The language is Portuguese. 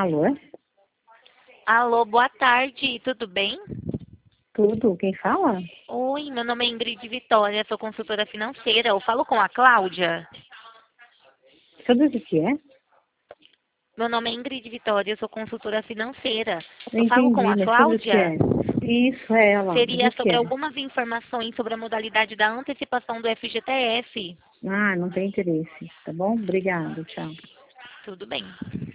Alô? Alô, boa tarde, tudo bem? Tudo? Quem fala? Oi, meu nome é Ingrid Vitória, sou consultora financeira. Eu falo com a Cláudia? Sobre o que é? Meu nome é Ingrid Vitória, eu sou consultora financeira. Não Eu falo com entendi, a mas sobre o que Cláudia? é? Isso é ela. O Seria que sobre é? algumas informações sobre a modalidade da antecipação do FGTS. Ah, não tem interesse. Tá bom? Obrigada, tchau. Tudo bem.